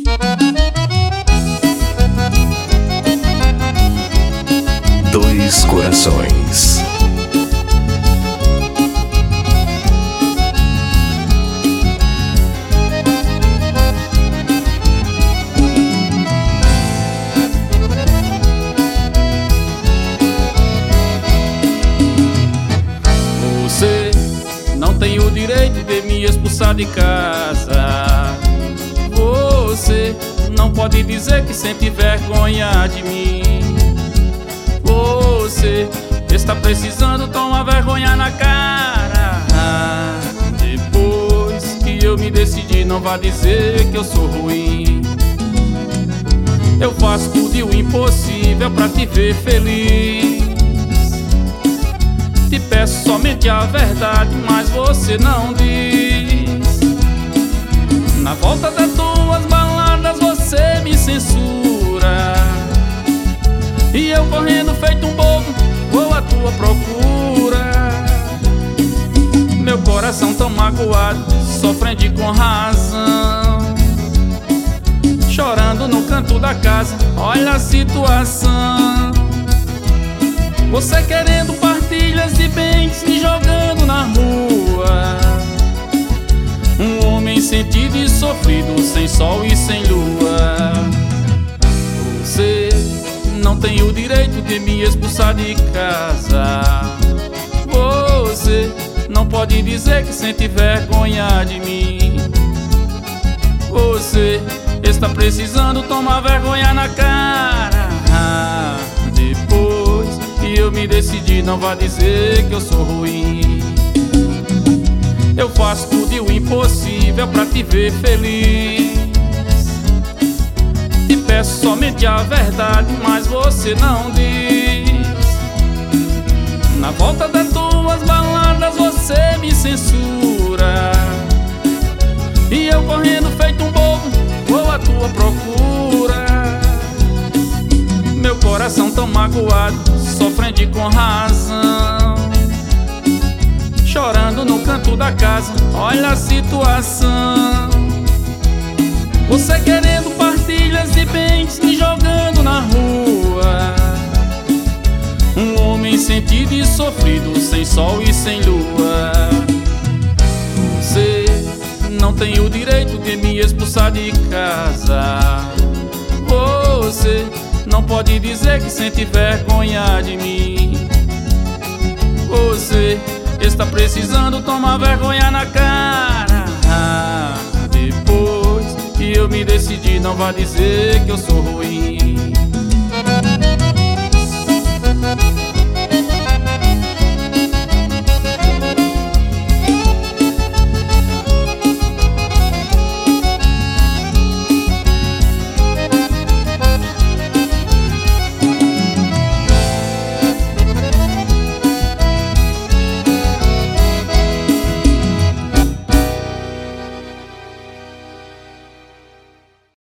Dois Corações. Você não tem o direito de me expulsar de casa. Você não pode dizer que sente vergonha de mim. Você está precisando tomar vergonha na cara. Depois que eu me decidi, não vá dizer que eu sou ruim. Eu faço tudo e o impossível pra te ver feliz. Te peço somente a verdade, mas você não diz. Na volta das tuas baladas você me censura, e eu correndo feito um bobo vou à tua procura. Meu coração tão magoado, sofrendo com razão, chorando no canto da casa, olha a situação. Você querendo partilhas de bens, me jogando na rua. Um homem sentido e sofrido, sem sol e sem lua. Você não tem o direito de me expulsar de casa. Você não pode dizer que sente vergonha de mim. Você está precisando tomar vergonha na cara. Depois que eu me decidi, não vá dizer que eu sou ruim. Eu faço tudo e o impossível pra te ver feliz. Te peço somente a verdade, mas você não diz. Na volta das tuas baladas você me censura, e eu correndo feito um bobo vou à tua procura. Meu coração tão magoado, sofrendo com razão, chorando no canto da casa, olha a situação. Você querendo partilhas de bens, me jogando na rua. Um homem sentido e sofrido, sem sol e sem lua. Você não tem o direito de me expulsar de casa. Você não pode dizer que sente vergonha de mim. Você está precisando tomar vergonha na cara. Depois que eu me decidi, não vá dizer que eu sou ruim.